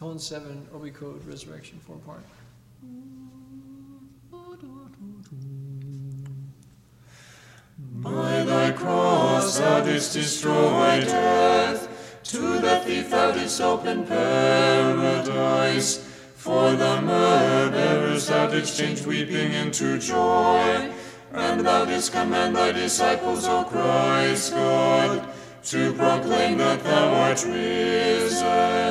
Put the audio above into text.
Tone 7, Obi Code, Resurrection, 4 part. By thy cross thou didst destroy death, to the thief thou didst open paradise. For the myrrh-bearers thou didst change weeping into joy, and thou didst command thy disciples, O Christ God, to proclaim that thou art risen.